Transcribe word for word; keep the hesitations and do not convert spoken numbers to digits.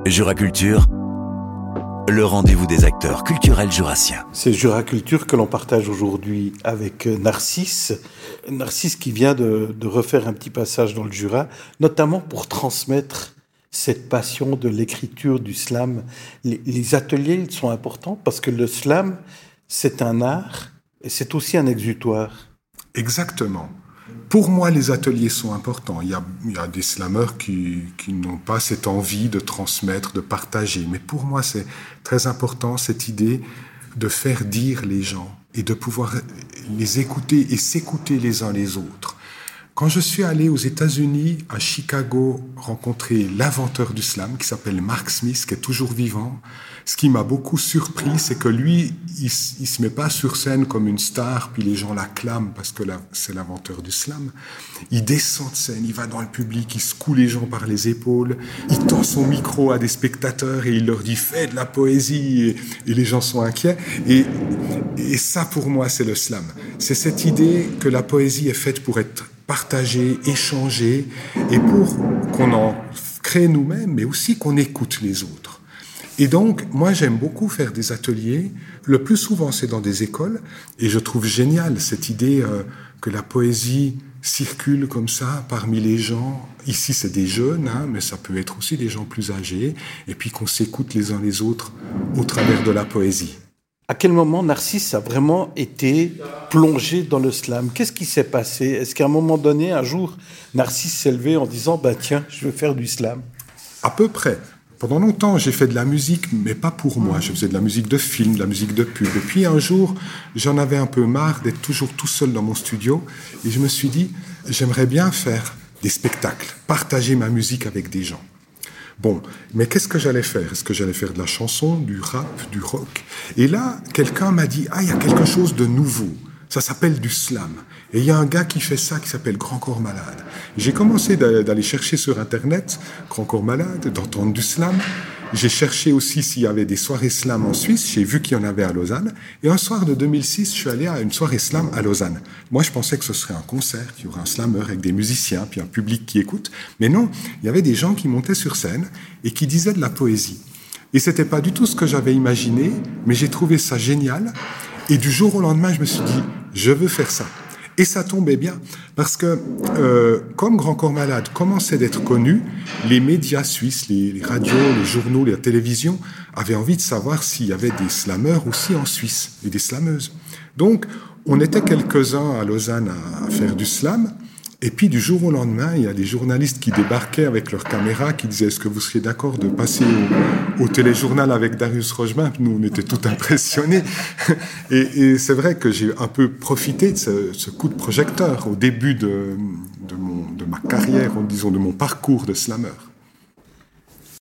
Juraculture, le rendez-vous des acteurs culturels jurassiens. C'est Juraculture que l'on partage aujourd'hui avec Narcisse. Narcisse qui vient de, de refaire un petit passage dans le Jura, notamment pour transmettre cette passion de l'écriture du slam. Les, les ateliers sont importants parce que le slam, c'est un art et c'est aussi un exutoire. Exactement. Pour moi, les ateliers sont importants. Il y a, il y a des slameurs qui, qui n'ont pas cette envie de transmettre, de partager. Mais pour moi, c'est très important, cette idée de faire dire les gens et de pouvoir les écouter et s'écouter les uns les autres. Quand je suis allé aux États-Unis, à Chicago, rencontrer l'inventeur du slam, qui s'appelle Mark Smith, qui est toujours vivant, ce qui m'a beaucoup surpris, c'est que lui, il, il se met pas sur scène comme une star, puis les gens l'acclament parce que là, c'est l'inventeur du slam. Il descend de scène, il va dans le public, il secoue les gens par les épaules, il tend son micro à des spectateurs et il leur dit « fais de la poésie » et, et les gens sont inquiets. Et, et ça, pour moi, c'est le slam. C'est cette idée que la poésie est faite pour être partagée, échangée, et pour qu'on en crée nous-mêmes, mais aussi qu'on écoute les autres. Et donc, moi, j'aime beaucoup faire des ateliers. Le plus souvent, c'est dans des écoles. Et je trouve génial cette idée euh, que la poésie circule comme ça parmi les gens. Ici, c'est des jeunes, hein, mais ça peut être aussi des gens plus âgés. Et puis qu'on s'écoute les uns les autres au travers de la poésie. À quel moment Narcisse a vraiment été plongé dans le slam ? Qu'est-ce qui s'est passé ? Est-ce qu'à un moment donné, un jour, Narcisse s'est levé en disant bah, « Tiens, je veux faire du slam ». À peu près. Pendant longtemps, j'ai fait de la musique, mais pas pour moi. Je faisais de la musique de film, de la musique de pub. Et puis un jour, j'en avais un peu marre d'être toujours tout seul dans mon studio. Et je me suis dit, j'aimerais bien faire des spectacles, partager ma musique avec des gens. Bon, mais qu'est-ce que j'allais faire ? Est-ce que j'allais faire de la chanson, du rap, du rock ? Et là, quelqu'un m'a dit, ah, il y a quelque chose de nouveau. Ça s'appelle du slam. Et il y a un gars qui fait ça, qui s'appelle Grand Corps Malade. J'ai commencé d'aller chercher sur Internet Grand Corps Malade, d'entendre du slam. J'ai cherché aussi s'il y avait des soirées slam en Suisse. J'ai vu qu'il y en avait à Lausanne. Et un soir de deux mille six, je suis allé à une soirée slam à Lausanne. Moi, je pensais que ce serait un concert, qu'il y aurait un slammer avec des musiciens, puis un public qui écoute. Mais non, il y avait des gens qui montaient sur scène et qui disaient de la poésie. Et c'était pas du tout ce que j'avais imaginé, mais j'ai trouvé ça génial. Et du jour au lendemain, je me suis dit, je veux faire ça. Et ça tombait bien, parce que euh, comme Grand Corps Malade commençait d'être connu, les médias suisses, les, les radios, les journaux, la télévision avaient envie de savoir s'il y avait des slameurs aussi en Suisse, et des slameuses. Donc, on était quelques-uns à Lausanne à, à faire du slam, et puis du jour au lendemain, il y a des journalistes qui débarquaient avec leurs caméras, qui disaient « Est-ce que vous seriez d'accord de passer au, au téléjournal avec Darius Rogemin ?» Nous, on était tout impressionnés. Et, et c'est vrai que j'ai un peu profité de ce, ce coup de projecteur au début de, de, mon, de ma carrière, disons, de mon parcours de slameur.